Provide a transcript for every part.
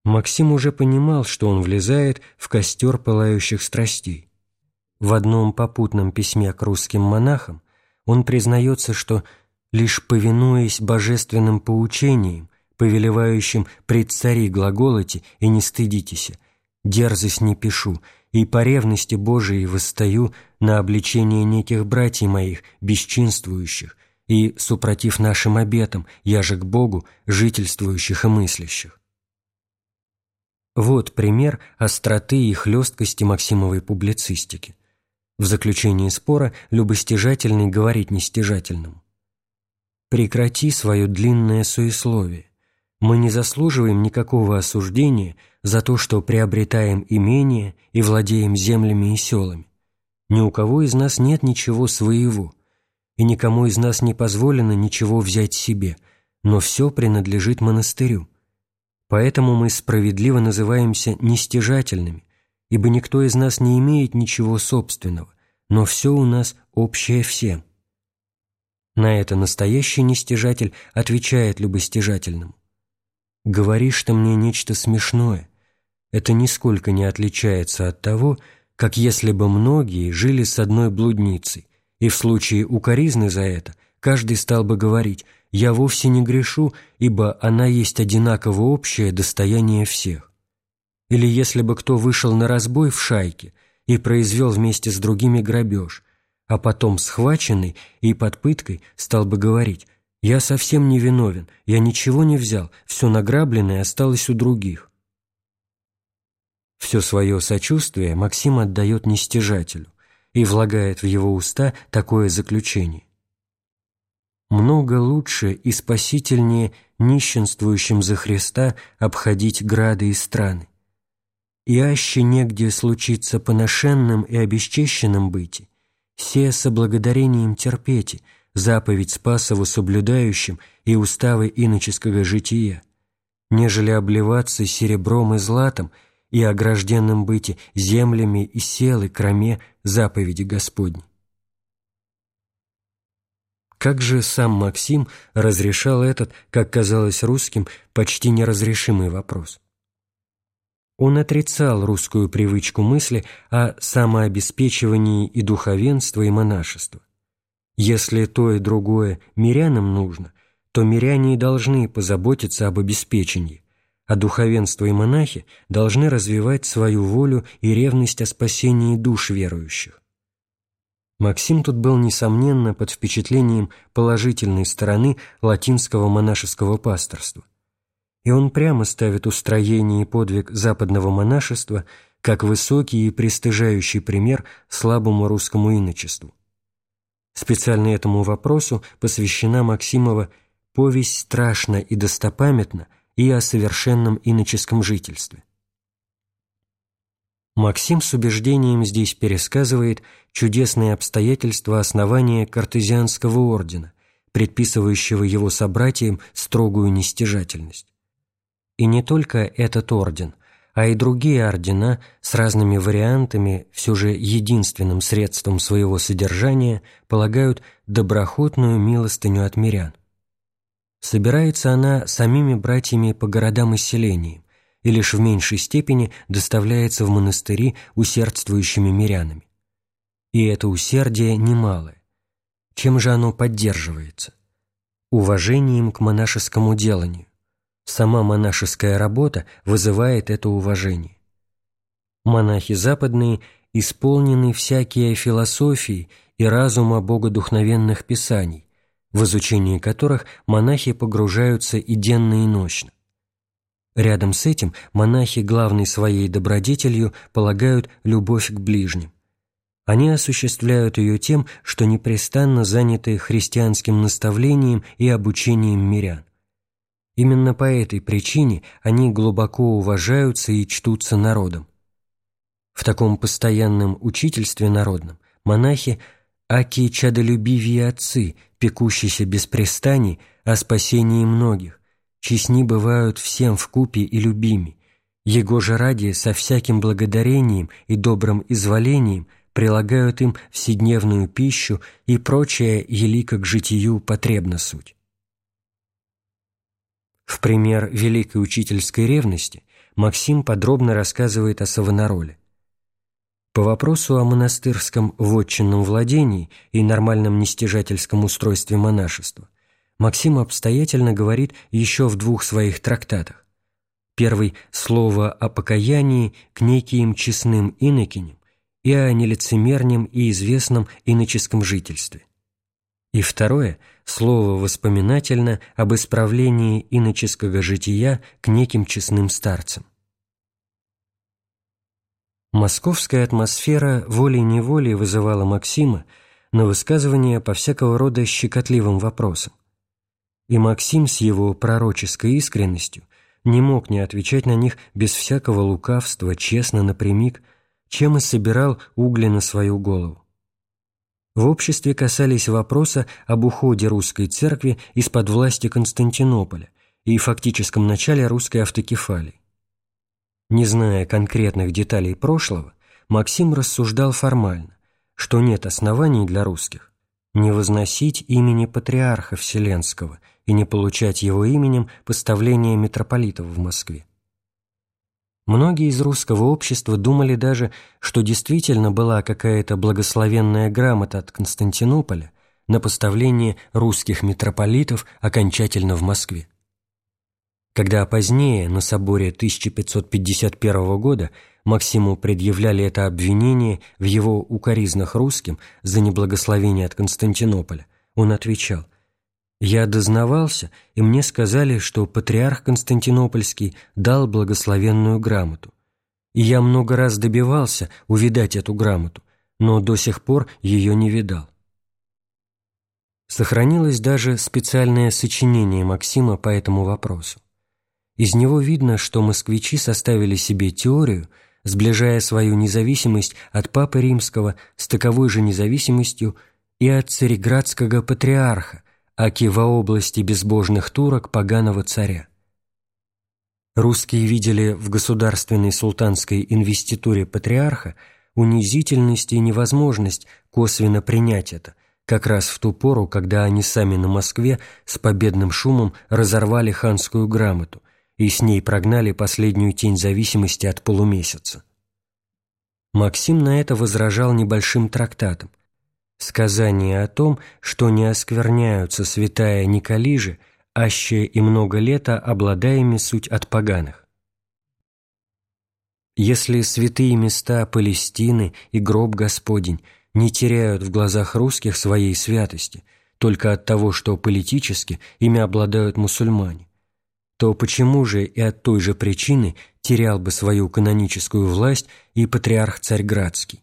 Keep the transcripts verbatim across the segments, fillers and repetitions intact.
Максим уже понимал, что он влезает в костер пылающих страстей. В одном попутном письме к русским монахам он признается, что лишь повинуясь божественным поучениям, повелевающим пред цари глаголоте и не стыдитесь, дерзость не пишу, и по ревности Божией восстаю на обличение неких братьев моих, бесчинствующих, и, супротив нашим обетам, яже к Богу, жительствующих и мыслящих. Вот пример остроты и хлесткости Максимовой публицистики. В заключении спора любостяжательный говорит нестяжательному: «Прекрати свое длинное суесловие. Мы не заслуживаем никакого осуждения за то, что приобретаем имение и владеем землями и селами. Ни у кого из нас нет ничего своего, и никому из нас не позволено ничего взять себе, но все принадлежит монастырю. Поэтому мы справедливо называемся нестяжательными, ибо никто из нас не имеет ничего собственного, но все у нас общее всем». На это настоящий нестяжатель отвечает любостяжательному: «Говоришь ты мне нечто смешное. Это нисколько не отличается от того, как если бы многие жили с одной блудницей, и в случае укоризны за это каждый стал бы говорить: я вовсе не грешу, ибо она есть одинаково общее достояние всех. Или если бы кто вышел на разбой в шайке и произвел вместе с другими грабеж, а потом схваченный и под пыткой стал бы говорить: я совсем не виновен, я ничего не взял, все награбленное осталось у других». Все свое сочувствие Максим отдает нестяжателю и влагает в его уста такое заключение: «Много лучше и спасительнее нищенствующим за Христа обходить грады и страны. И аще негде случится поношенным и обесчещенным быти, се со благодарением терпете заповедь Спасову соблюдающим и уставы иноческого жития, нежели обливаться серебром и златом и огражденным быти землями и селы кроме заповеди Господней». Как же сам Максим разрешал этот, как казалось русским, почти неразрешимый вопрос? Он отрицал русскую привычку мысли о самообеспечивании и духовенства, и монашества. Если то и другое мирянам нужно, то миряне и должны позаботиться об обеспечении, а духовенство и монахи должны развивать свою волю и ревность о спасении душ верующих. Максим тут был, несомненно, под впечатлением положительной стороны латинского монашеского пасторства, и он прямо ставит устроение и подвиг западного монашества как высокий и пристыжающий пример слабому русскому иночеству. Специально этому вопросу посвящена Максимова «Повесть страшна и достопамятна и о совершенном иноческом жительстве». Максим с убеждением здесь пересказывает чудесные обстоятельства основания картезианского ордена, предписывающего его собратьям строгую нестяжательность. И не только этот орден, а и другие ордена с разными вариантами все же единственным средством своего содержания полагают доброхотную милостыню от мирян. Собирается она самими братьями по городам и селениям, и лишь в меньшей степени доставляется в монастыри усердствующими мирянами. И это усердие немалое. Чем же оно поддерживается? Уважением к монашескому деланию. Сама монашеская работа вызывает это уважение. Монахи западные исполнены всякие философии и разума богодухновенных писаний, в изучении которых монахи погружаются и денно, и ночно. Рядом с этим монахи главной своей добродетелью полагают любовь к ближним. Они осуществляют ее тем, что непрестанно заняты христианским наставлением и обучением мирян. Именно по этой причине они глубоко уважаются и чтутся народом. В таком постоянном учительстве народном монахи аки чадолюбивые отцы, пекущиеся без престаний о спасении многих, честни бывают всем вкупе и любими, его же ради со всяким благодарением и добрым изволением прилагают им вседневную пищу и прочее елико к житию потребна суть. В пример великой учительской ревности Максим подробно рассказывает о Савонароле. По вопросу о монастырском вотчинном владении и нормальном нестяжательском устройстве монашества Максим обстоятельно говорит еще в двух своих трактатах. Первый – слово о покаянии к неким честным инокиням и о нелицемерном и известном иноческом жительстве. И второе – слово воспоминательно об исправлении иноческого жития к неким честным старцам. Московская атмосфера волей-неволей вызывала Максима на высказывания по всякого рода щекотливым вопросам. И Максим с его пророческой искренностью не мог не отвечать на них без всякого лукавства, честно, напрямик, чем и собирал угли на свою голову. В обществе касались вопроса об уходе русской церкви из-под власти Константинополя и фактическом начале русской автокефалии. Не зная конкретных деталей прошлого, Максим рассуждал формально, что нет оснований для русских не возносить имени Патриарха Вселенского и не получать его именем поставления митрополитов в Москве. Многие из русского общества думали даже, что действительно была какая-то благословенная грамота от Константинополя на поставление русских митрополитов окончательно в Москве. Когда позднее, на соборе тысяча пятьсот пятьдесят первого года, Максиму предъявляли это обвинение в его укоризнах русским за неблагословение от Константинополя, он отвечал: «Я дознавался, и мне сказали, что патриарх Константинопольский дал благословенную грамоту. И я много раз добивался увидать эту грамоту, но до сих пор ее не видал». Сохранилось даже специальное сочинение Максима по этому вопросу. Из него видно, что москвичи составили себе теорию, сближая свою независимость от Папы Римского с таковой же независимостью и от цареградского патриарха, аки во области безбожных турок поганого царя. Русские видели в государственной султанской инвеституре патриарха унизительность и невозможность косвенно принять это, как раз в ту пору, когда они сами на Москве с победным шумом разорвали ханскую грамоту и с ней прогнали последнюю тень зависимости от полумесяца. Максим на это возражал небольшим трактатом. Сказание о том, что не оскверняются святая Николижи, аще и много лета обладаеми суть от поганых. Если святые места Палестины и гроб Господень не теряют в глазах русских своей святости только от того, что политически ими обладают мусульмане, то почему же и от той же причины терял бы свою каноническую власть и патриарх Царьградский?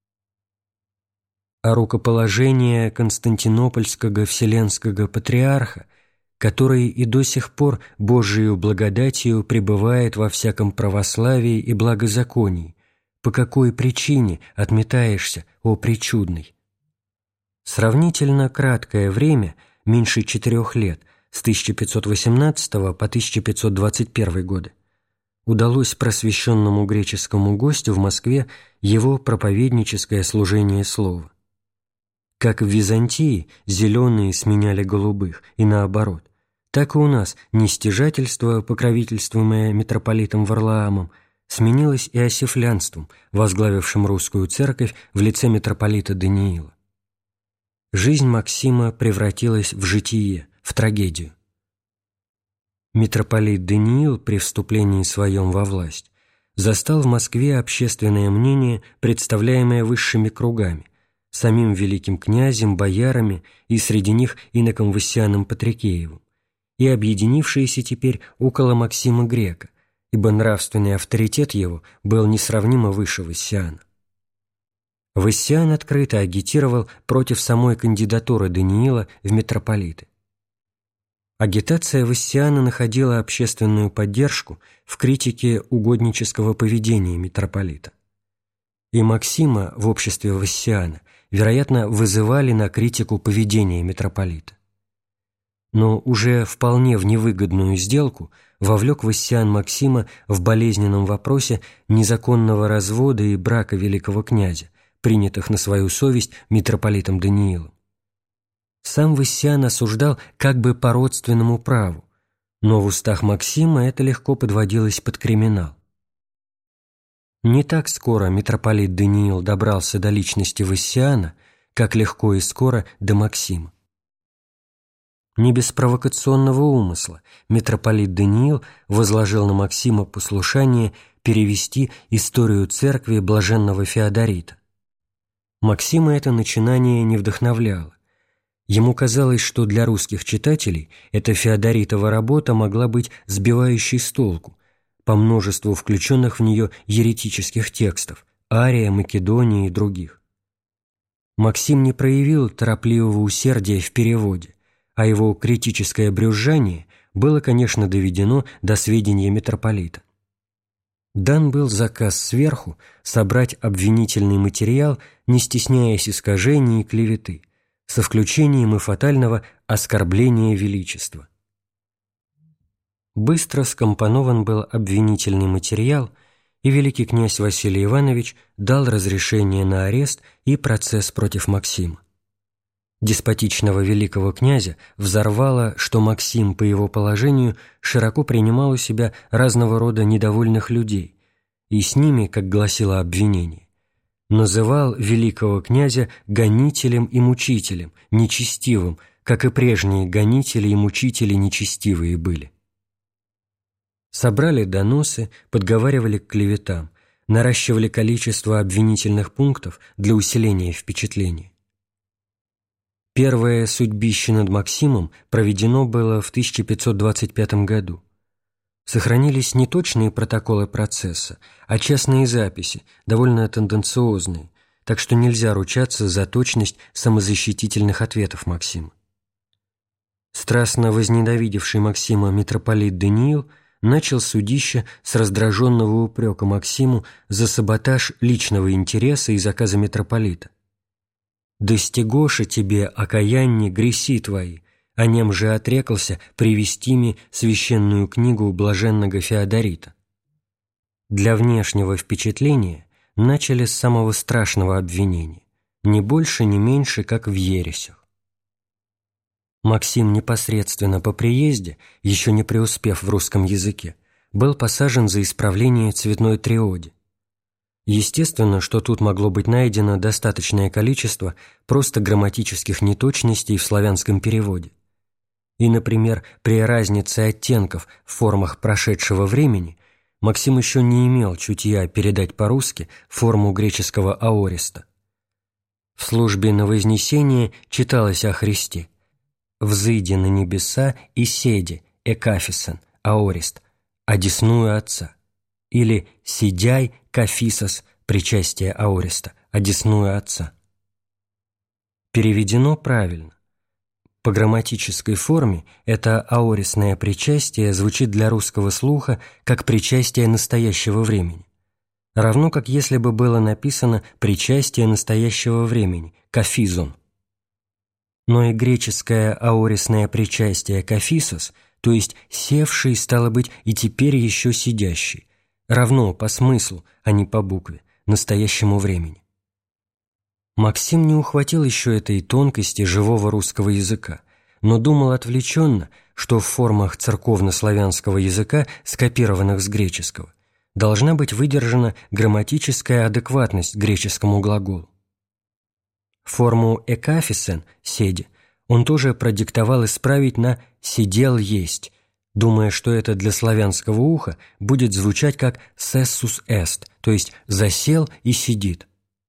А рукоположение Константинопольского Вселенского патриарха, который и до сих пор Божией благодатью пребывает во всяком православии и благозаконии, по какой причине отметаешься, о пречудный? Сравнительно краткое время, меньше четырех лет, с тысяча пятьсот восемнадцатого по тысяча пятьсот двадцать первый годы, удалось просвещенному греческому гостю в Москве его проповедническое служение слова. Как в Византии зеленые сменяли голубых, и наоборот, так и у нас нестяжательство, покровительствуемое митрополитом Варлаамом, сменилось иосифлянством, возглавившим русскую церковь в лице митрополита Даниила. Жизнь Максима превратилась в житие, в трагедию. Митрополит Даниил при вступлении своем во власть застал в Москве общественное мнение, представляемое высшими кругами, самим великим князем, боярами и среди них иноком Вассианом Патрикеевым, и объединившиеся теперь около Максима Грека, ибо нравственный авторитет его был несравнимо выше Вассиана. Вассиан открыто агитировал против самой кандидатуры Даниила в митрополиты. Агитация Вассиана находила общественную поддержку в критике угоднического поведения митрополита. И Максима в обществе Вассиана, вероятно, вызывали на критику поведения митрополита. Но уже вполне в невыгодную сделку вовлек Вассиан Максима в болезненном вопросе незаконного развода и брака великого князя, принятых на свою совесть митрополитом Даниилом. Сам Вассиан осуждал как бы по родственному праву, Но в устах Максима это легко подводилось под криминал. Не так скоро митрополит Даниил добрался до личности Вассиана, как легко и скоро до Максима. Не без провокационного умысла митрополит Даниил возложил на Максима послушание перевести историю церкви блаженного Феодорита. Максима это начинание не вдохновляло. Ему казалось, что для русских читателей эта Феодоритова работа могла быть сбивающей с толку по множеству включенных в нее еретических текстов Ария, Македония и других. Максим не проявил торопливого усердия в переводе, а его критическое брюзжание было, конечно, доведено до сведения митрополита. Дан был заказ сверху собрать обвинительный материал, не стесняясь искажений и клеветы, со включением и фатального оскорбления величества. Быстро скомпонован был обвинительный материал, и великий князь Василий Иванович дал разрешение на арест и процесс против Максима. Деспотичного великого князя взорвало, что Максим по его положению широко принимал у себя разного рода недовольных людей, и с ними, как гласило обвинение, называл великого князя гонителем и мучителем, нечестивым, как и прежние гонители и мучители нечестивые были. Собрали доносы, подговаривали к клеветам, наращивали количество обвинительных пунктов для усиления впечатления. Первое судьбище над Максимом проведено было в тысяча пятьсот двадцать пятом году. Сохранились не точные протоколы процесса, а частные записи, довольно тенденциозные, так что нельзя ручаться за точность самозащитительных ответов Максима. Страстно возненавидевший Максима митрополит Даниил начал судище с раздраженного упрека Максиму за саботаж личного интереса и заказа митрополита. «Достигоша тебе, окаянни, греси твои, о нем же отрекался привести ми священную книгу блаженного Феодорита». Для внешнего впечатления начали с самого страшного обвинения, ни больше, ни меньше, как в ересях. Максим непосредственно по приезде, еще не преуспев в русском языке, был посажен за исправление цветной триоди. Естественно, что тут могло быть найдено достаточное количество просто грамматических неточностей в славянском переводе. И, например, при разнице оттенков в формах прошедшего времени Максим еще не имел чутья передать по-русски форму греческого аориста. В службе на Вознесение читалось о Христе: «Взыди на небеса и седи, экафисен, аорист, одесную Отца», или «Сидяй, кафисос», причастие аориста, одесную Отца. Переведено правильно. По грамматической форме это аорисное причастие звучит для русского слуха как причастие настоящего времени, равно как если бы было написано «причастие настоящего времени», кафизон. Но и греческое аорисное причастие кафисос, то есть «севший», стало быть и теперь еще «сидящий», равно по смыслу, а не по букве, настоящему времени. Максим не ухватил еще этой тонкости живого русского языка, но думал отвлеченно, что в формах церковно-славянского языка, скопированных с греческого, должна быть выдержана грамматическая адекватность греческому глаголу. Форму «экафисен» – «седи» он тоже продиктовал исправить на «сидел есть», думая, что это для славянского уха будет звучать как «сессус эст», то есть «засел и сидит».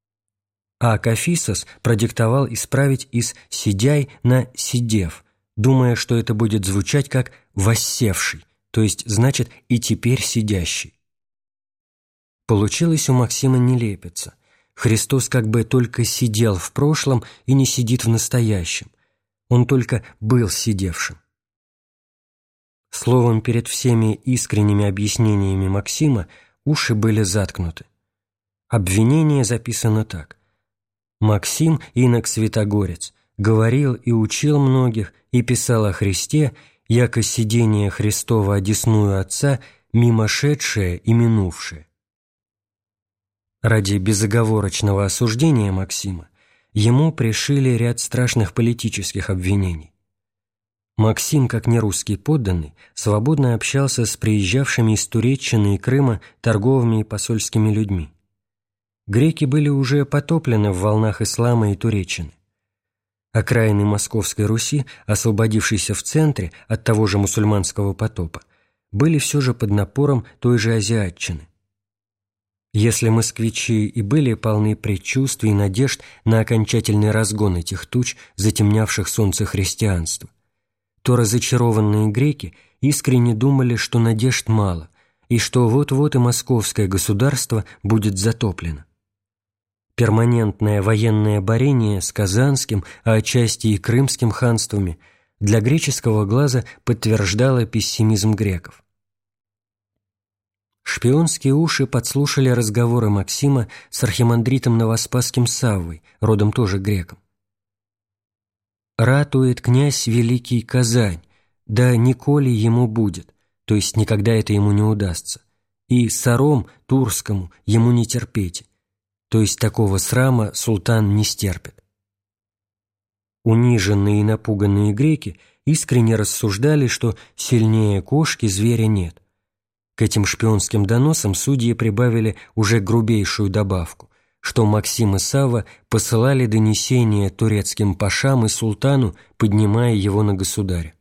А кафисос продиктовал исправить из «сидяй» на «сидев», думая, что это будет звучать как «воссевший», то есть значит «и теперь сидящий». Получилось у Максима нелепица. Христос как бы только сидел в прошлом и не сидит в настоящем. Он только был сидевшим. Словом, перед всеми искренними объяснениями Максима уши были заткнуты. Обвинение записано так: «Максим, инок Святогорец, говорил и учил многих, и писал о Христе, яко сидение Христова одесную Отца, мимошедшее и минувшее». Ради безоговорочного осуждения Максима ему пришили ряд страшных политических обвинений. Максим, как нерусский подданный, свободно общался с приезжавшими из Туреччины и Крыма торговыми и посольскими людьми. Греки были уже потоплены в волнах ислама и туреччины. Окраины Московской Руси, освободившиеся в центре от того же мусульманского потопа, были все же под напором той же азиатчины. Если москвичи и были полны предчувствий и надежд на окончательный разгон этих туч, затемнявших солнце христианства, то разочарованные греки искренне думали, что надежд мало, и что вот-вот и московское государство будет затоплено. Перманентное военное борение с Казанским, а отчасти и Крымским ханствами для греческого глаза подтверждало пессимизм греков. Шпионские уши подслушали разговоры Максима с архимандритом Новоспасским Саввой, родом тоже греком. «Ратует князь великий Казань, да николи ему будет, то есть никогда это ему не удастся, и саром турскому ему не терпеть, то есть такого срама султан не стерпит». Униженные и напуганные греки искренне рассуждали, что сильнее кошки зверя нет. К этим шпионским доносам судьи прибавили уже грубейшую добавку, что Максим и Савва посылали донесения турецким пашам и султану, поднимая его на государя.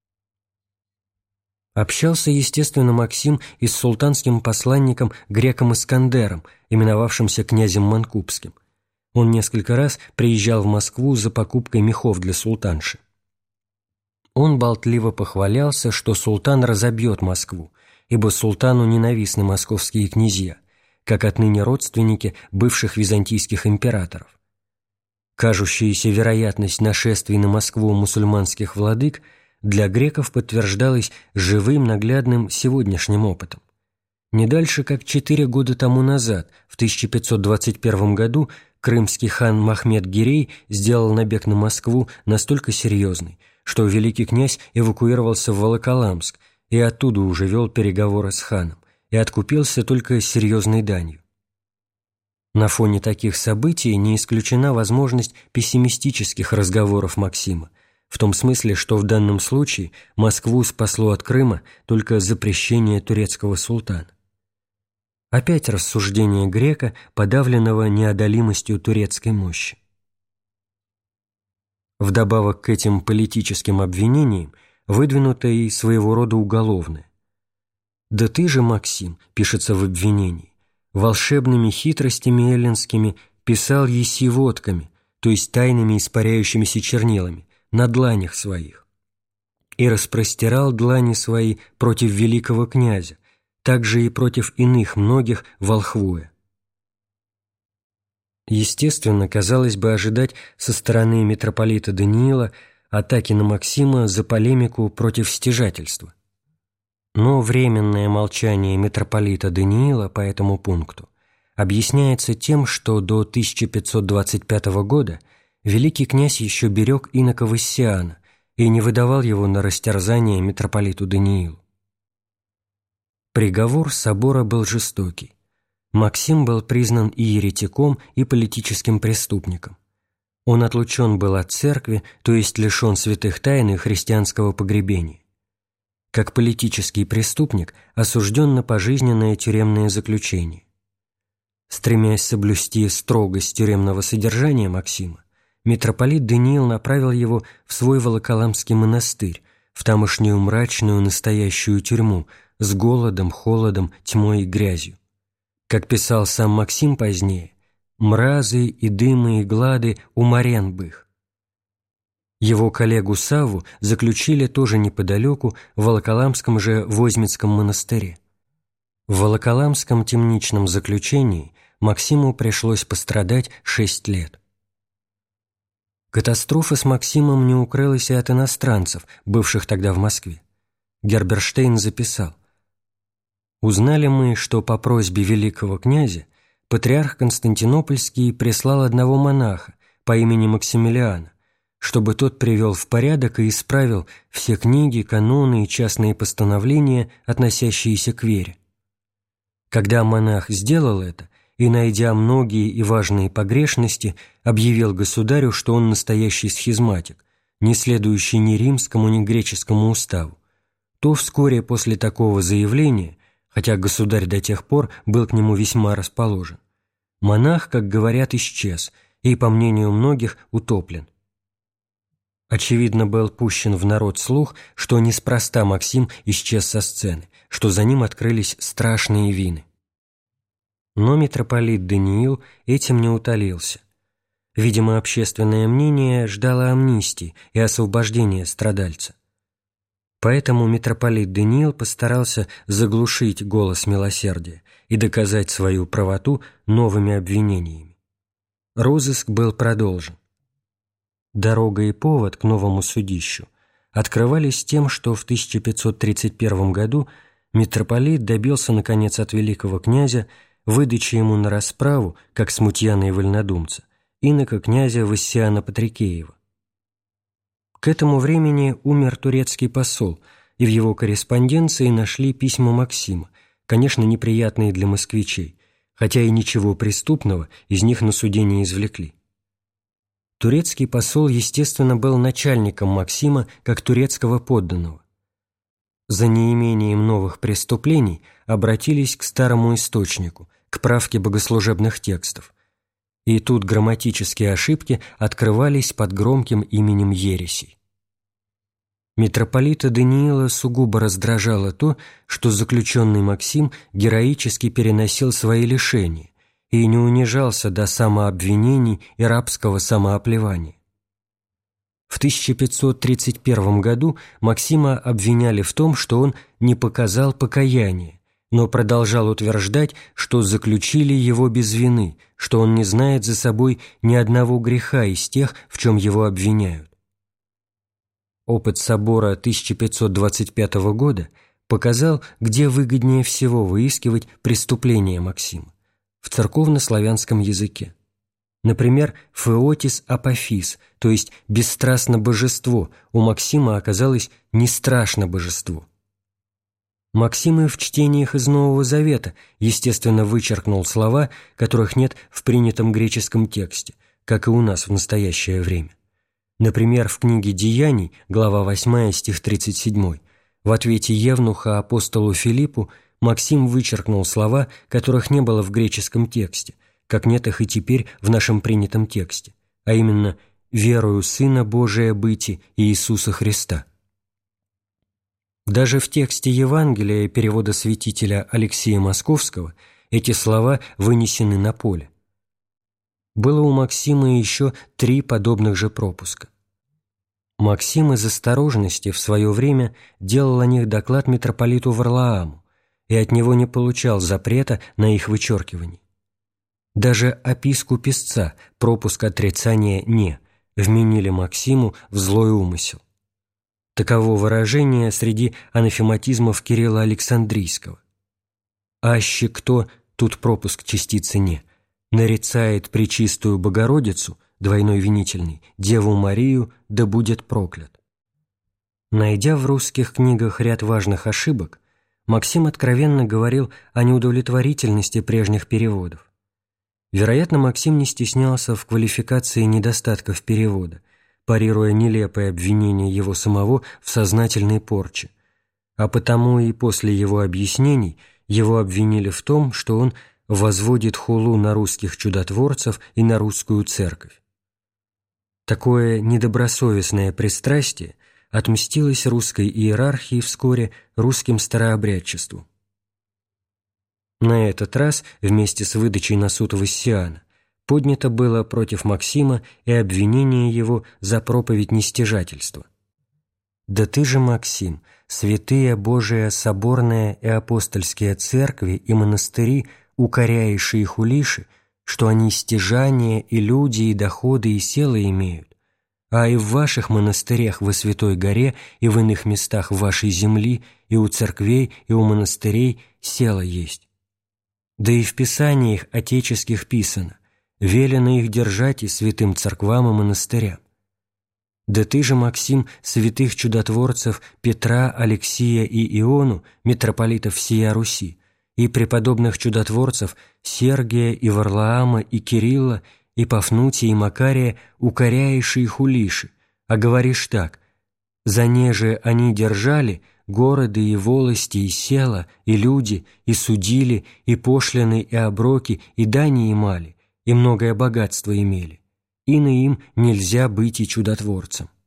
Общался, естественно, Максим и с султанским посланником греком Искандером, именовавшимся князем Манкубским. Он несколько раз приезжал в Москву за покупкой мехов для султанши. Он болтливо похвалялся, что султан разобьет Москву, ибо султану ненавистны московские князья, как отныне родственники бывших византийских императоров. Кажущаяся вероятность нашествий на Москву мусульманских владык для греков подтверждалась живым наглядным сегодняшним опытом. Не дальше, как четыре года тому назад, в тысяча пятьсот двадцать первом году, крымский хан Махмед Гирей сделал набег на Москву настолько серьезный, что великий князь эвакуировался в Волоколамск и оттуда уже вел переговоры с ханом и откупился только серьезной данью. На фоне таких событий не исключена возможность пессимистических разговоров Максима, в том смысле, что в данном случае Москву спасло от Крыма только запрещение турецкого султана. Опять рассуждение грека, подавленного неодолимостью турецкой мощи. Вдобавок к этим политическим обвинениям выдвинуто и своего рода уголовное. «Да ты же, Максим, — пишется в обвинении, — волшебными хитростями эллинскими писал еси водками, то есть тайными испаряющимися чернилами, на дланях своих, и распростирал длани свои против великого князя, также и против иных многих волхвуя». Естественно, казалось бы, ожидать со стороны митрополита Даниила атаки на Максима за полемику против стяжательства. Но временное молчание митрополита Даниила по этому пункту объясняется тем, что до тысяча пятьсот двадцать пятого года великий князь еще берег инока Вассиана и не выдавал его на растерзание митрополиту Даниилу. Приговор собора был жестокий. Максим был признан и еретиком, и политическим преступником. Он отлучен был от церкви, то есть лишен святых тайн и христианского погребения. Как политический преступник осужден на пожизненное тюремное заключение. Стремясь соблюсти строгость тюремного содержания Максима, митрополит Даниил направил его в свой Волоколамский монастырь, в тамошнюю мрачную настоящую тюрьму с голодом, холодом, тьмой и грязью. Как писал сам Максим позднее, «мразы и дымы и глады уморен бы их». Его коллегу Савву заключили тоже неподалеку в Волоколамском же Возьмицком монастыре. В Волоколамском темничном заключении Максиму пришлось пострадать шесть лет. Катастрофа с Максимом не укрылась и от иностранцев, бывших тогда в Москве. Герберштейн записал: «Узнали мы, что по просьбе великого князя патриарх Константинопольский прислал одного монаха по имени Максимилиана, чтобы тот привел в порядок и исправил все книги, каноны и частные постановления, относящиеся к вере. Когда монах сделал это и, найдя многие и важные погрешности, объявил государю, что он настоящий схизматик, не следующий ни римскому, ни греческому уставу, то вскоре после такого заявления, хотя государь до тех пор был к нему весьма расположен, монах, как говорят, исчез и, по мнению многих, утоплен. Очевидно, был пущен в народ слух, что неспроста Максим исчез со сцены, что за ним открылись страшные вины. Но митрополит Даниил этим не утолился. Видимо, общественное мнение ждало амнистии и освобождения страдальца. Поэтому митрополит Даниил постарался заглушить голос милосердия и доказать свою правоту новыми обвинениями. Розыск был продолжен. Дорога и повод к новому судищу открывались тем, что в тысяча пятьсот тридцать первом году митрополит добился, наконец, от великого князя выдачи ему на расправу, как смутьяна и вольнодумца, инока князя Вассиана Патрикеева. К этому времени умер турецкий посол, и в его корреспонденции нашли письма Максима, конечно, неприятные для москвичей, хотя и ничего преступного из них на суде не извлекли. Турецкий посол, естественно, был начальником Максима как турецкого подданного. За неимением новых преступлений обратились к старому источнику, к правке богослужебных текстов, и тут грамматические ошибки открывались под громким именем ересей. Митрополита Даниила сугубо раздражало то, что заключенный Максим героически переносил свои лишения и не унижался до самообвинений и рабского самооплевания. В тысяча пятьсот тридцать первом году Максима обвиняли в том, что он не показал покаяния, но продолжал утверждать, что заключили его без вины, что он не знает за собой ни одного греха из тех, в чем его обвиняют. Опыт собора тысяча пятьсот двадцать пятого года показал, где выгоднее всего выискивать преступления Максима – в церковно-славянском языке. Например, «феотис апофис», то есть «бесстрастно божество», у Максима оказалось «не страшно божество». Максим и в чтениях из Нового Завета, естественно, вычеркнул слова, которых нет в принятом греческом тексте, как и у нас в настоящее время. Например, в книге «Деяний», глава восьмая, стих тридцать семь, в ответе евнуха апостолу Филиппу Максим вычеркнул слова, которых не было в греческом тексте, как нет их и теперь в нашем принятом тексте, а именно «верую Сына Божия быти и Иисуса Христа». Даже в тексте Евангелия перевода святителя Алексея Московского эти слова вынесены на поле. Было у Максима еще три подобных же пропуска. Максим из осторожности в свое время делал о них доклад митрополиту Варлааму и от него не получал запрета на их вычеркивание. Даже описку писца пропуск отрицания «не» вменили Максиму в злой умысел. Таково выражение среди анафематизмов Кирилла Александрийского. «Аще кто, тут пропуск частицы «не», нарицает Пречистую Богородицу, двойной винительный, Деву Марию, да будет проклят». Найдя в русских книгах ряд важных ошибок, Максим откровенно говорил о неудовлетворительности прежних переводов. Вероятно, Максим не стеснялся в квалификации недостатков перевода, парируя нелепое обвинение его самого в сознательной порче, а потому и после его объяснений его обвинили в том, что он возводит хулу на русских чудотворцев и на русскую церковь. Такое недобросовестное пристрастие отмстилось русской иерархии вскоре русским старообрядчеству. На этот раз, вместе с выдачей на суд Вассиана, поднято было против Максима и обвинение его за проповедь нестяжательства. «Да ты же, Максим, святые Божия соборная и апостольские церкви и монастыри укоряешь и хулишь, что они стяжания и люди, и доходы, и села имеют, а и в ваших монастырях во Святой Горе и в иных местах вашей земли, и у церквей, и у монастырей села есть. Да и в писаниях отеческих писано, велено их держать и святым церквам и монастырям. Да ты же, Максим, святых чудотворцев Петра, Алексия и Иону, митрополитов всея Руси, и преподобных чудотворцев Сергия и Варлаама и Кирилла, и Пафнутия и Макария укоряешь и хулишь, а говоришь так: «За неже они держали города и волости, и села, и люди, и судили, и пошлины, и оброки, и дани имали, и многое богатство имели, и на им нельзя быть и чудотворцем».